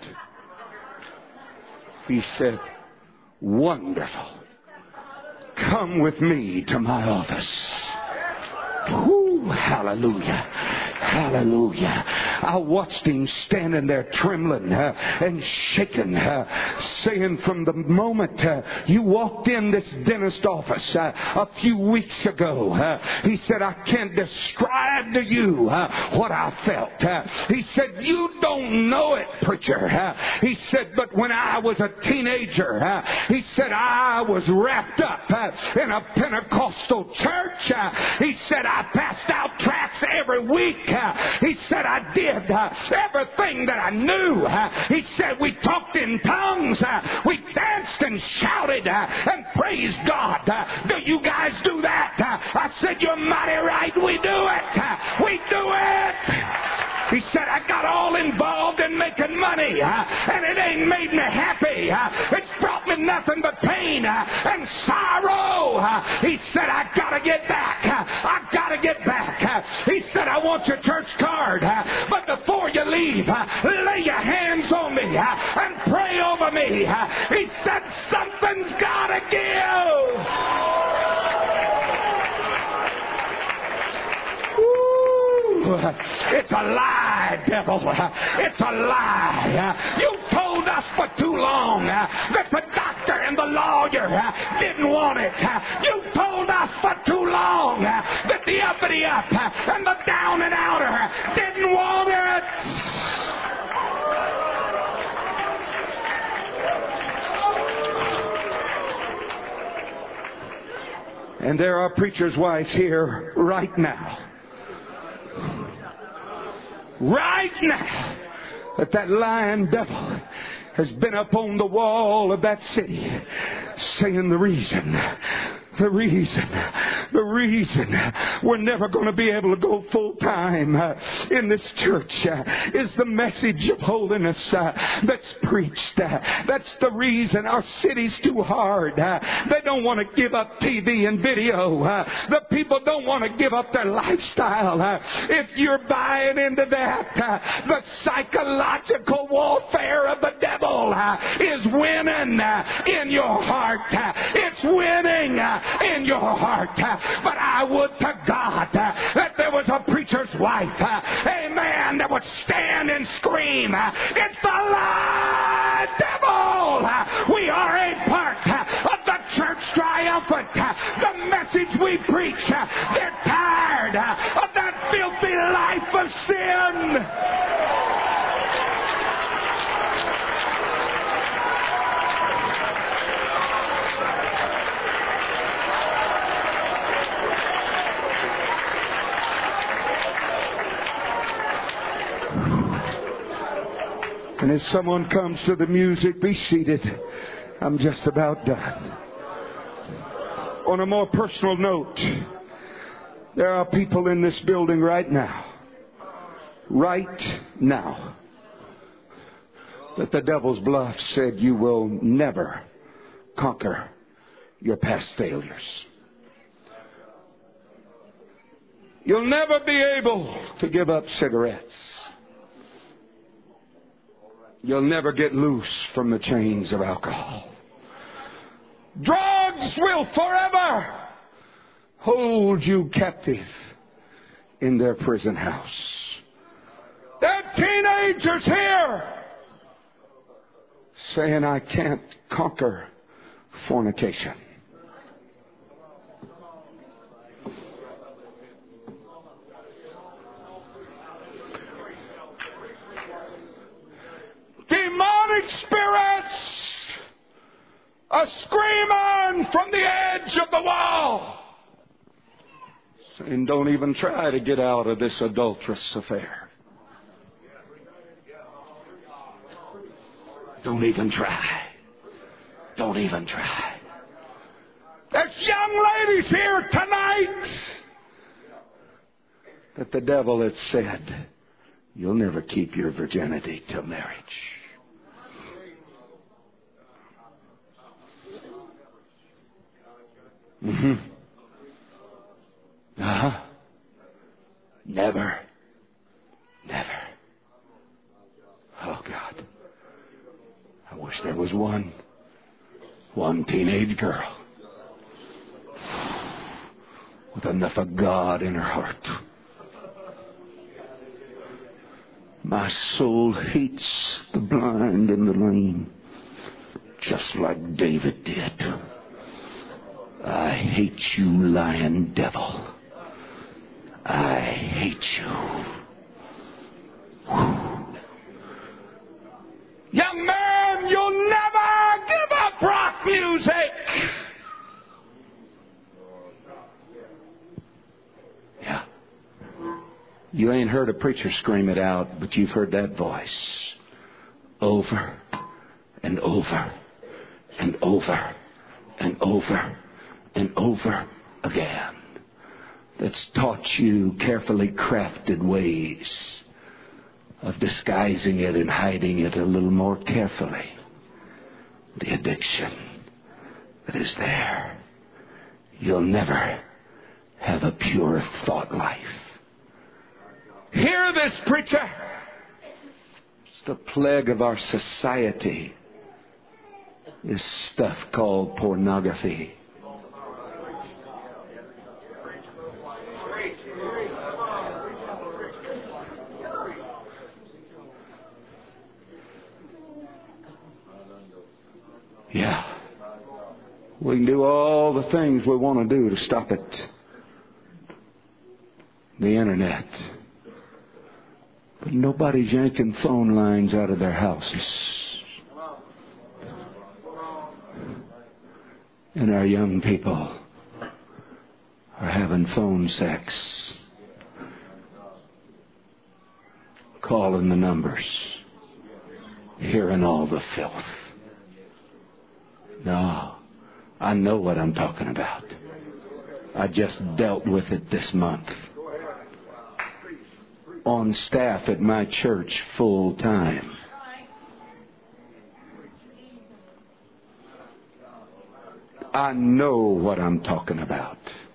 He said, wonderful. Come with me to my office. Whew, hallelujah. Hallelujah. I watched him standing there trembling and shaking, saying from the moment you walked in this dentist office a few weeks ago, he said, I can't describe to you what I felt. He said, you don't know it, preacher. He said, but when I was a teenager, he said, I was wrapped up in a Pentecostal church. He said, I passed out tracts every week. He said, I did everything that I knew. He said, we talked in tongues. We danced and shouted and praised God. Do you guys do that? I said, you're mighty right. We do it. We do it. He said, I got all involved in making money, and it ain't made me happy. It's brought me nothing but pain and sorrow. He said, I got to get back. I got to get back. He said, I want your church card, but before you leave, lay your hands on me and pray over me. He said, something's got to give. It's a lie, devil. It's a lie. You told us for too long that the doctor and the lawyer didn't want it. You told us for too long that the uppity up and the down and outer didn't want it. And there are preachers' wives here right now. Right now, that lying devil has been up on the wall of that city saying the reason we're never going to be able to go full time in this church is the message of holiness that's preached. That's the reason our city's too hard. They don't want to give up TV and video. The people don't want to give up their lifestyle. If you're buying into that, the psychological warfare of the devil is winning in your heart. It's winning in your heart. But I would to God that there was a preacher's wife, amen, that would stand and scream, it's the lie, devil. We are a part of the church triumphant. The message we preach, they're tired of that filthy life of sin. And as someone comes to the music, be seated. I'm just about done. On a more personal note, there are people in this building right now right now that the devil's bluff said you will never conquer your past failures. You'll never be able to give up cigarettes. You'll never get loose from the chains of alcohol. Drugs will forever hold you captive in their prison house. There are teenagers here saying, I can't conquer fornication. Demonic spirits are screaming from the edge of the wall, saying, don't even try to get out of this adulterous affair. Don't even try. Don't even try. There's young ladies here tonight that the devil had said, you'll never keep your virginity till marriage. Never. Never. Oh, God. I wish there was one teenage girl with enough of God in her heart. My soul hates the blind and the lame, just like David did. I hate you, lying devil. I hate you. Whew. Young man, you'll never give up rock music. Yeah. You ain't heard a preacher scream it out, but you've heard that voice over and over and over and over and over again. That's taught you carefully crafted ways of disguising it and hiding it a little more carefully. The addiction that is there. You'll never have a pure thought life. Hear this, preacher. It's the plague of our society. This stuff called pornography. Yeah. We can do all the things we want to do to stop it. The internet. But nobody's yanking phone lines out of their houses. And our young people are having phone sex. Calling the numbers. Hearing all the filth. No, I know what I'm talking about. I just dealt with it this month. On staff at my church full time. I know what I'm talking about.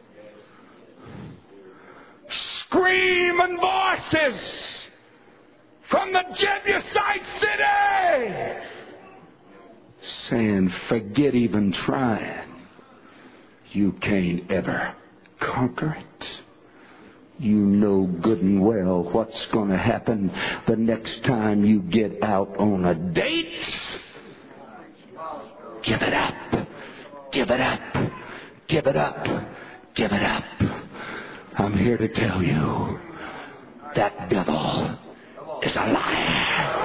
Screaming voices from the Jebusite city saying, forget even trying. You can't ever conquer it. You know good and well what's going to happen the next time you get out on a date. Give it up. Give it up. Give it up. Give it up. I'm here to tell you that devil is a liar.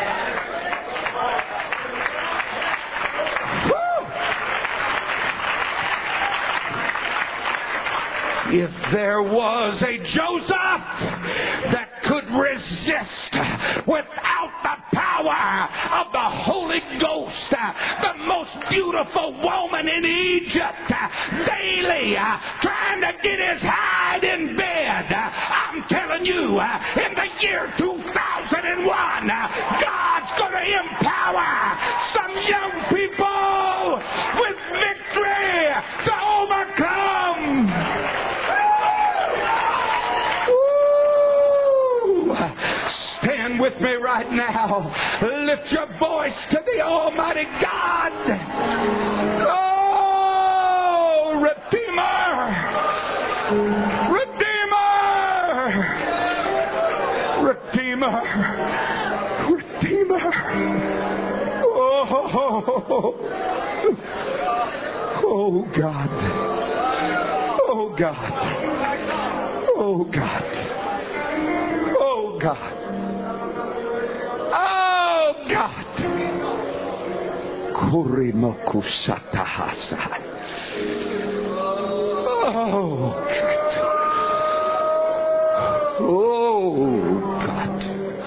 If there was a Joseph that could resist without the power of the Holy Ghost, the most beautiful woman in Egypt, daily trying to get his hide in bed, I'm telling you, in the year 2000, 2021, God's going to empower some young people with victory to overcome. Stand with me right now. Lift your voice to the Almighty God. Oh, Redeemer! Redeemer! Redeemer! Redeemer! Oh, God. Oh, God. Oh, God. Oh, God. Oh, God. Kurimokusatahasa. Oh, God. Oh, God.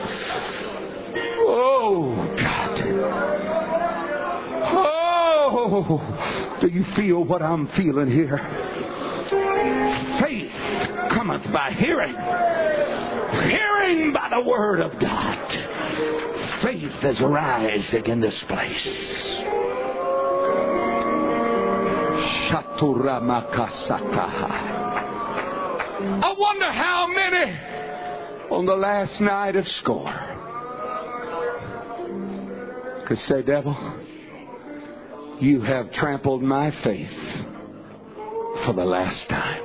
Oh, God. Oh, do you feel what I'm feeling here? Faith cometh by hearing. Hearing by the Word of God. Faith is rising in this place. I wonder how many on the last night of score could say, devil, you have trampled my faith for the last time.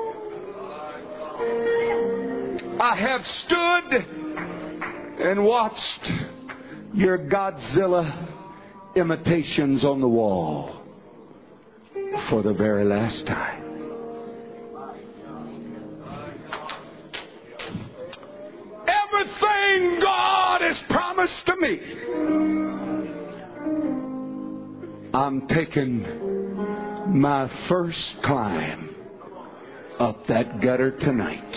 I have stood and watched your Godzilla imitations on the wall for the very last time. Everything God has promised to me, I'm taking my first climb up that gutter tonight.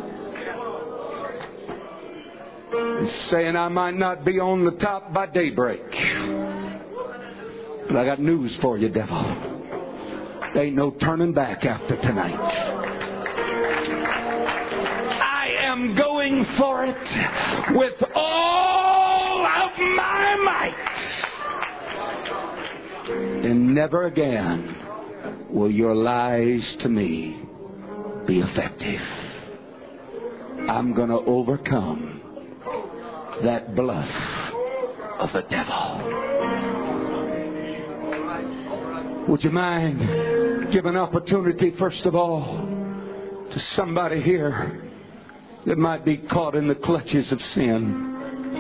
Saying I might not be on the top by daybreak. But I got news for you, devil. There ain't no turning back after tonight. I am going for it with all of my might. And never again will your lies to me be effective. I'm going to overcome that bluff of the devil. Would you mind giving opportunity, first of all, to somebody here that might be caught in the clutches of sin,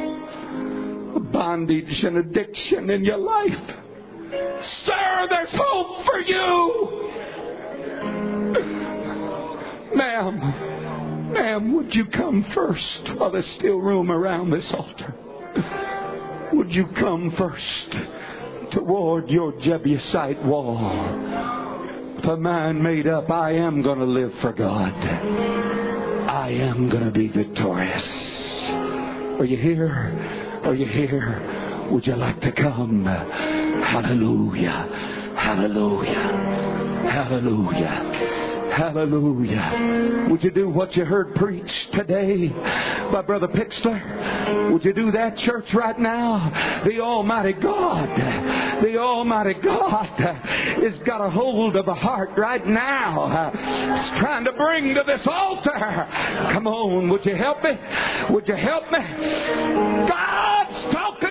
bondage and addiction in your life? Sir, there's hope for you. Ma'am, would you come first while there's still room around this altar? Would you come first toward your Jebusite wall? With a mind made up, I am going to live for God. I am going to be victorious. Are you here? Are you here? Would you like to come? Hallelujah. Hallelujah. Hallelujah. Hallelujah. Would you do what you heard preached today by Brother Pixler? Would you do that, church, right now? The Almighty God has got a hold of a heart right now. He's trying to bring to this altar. Come on, would you help me? Would you help me? God's talking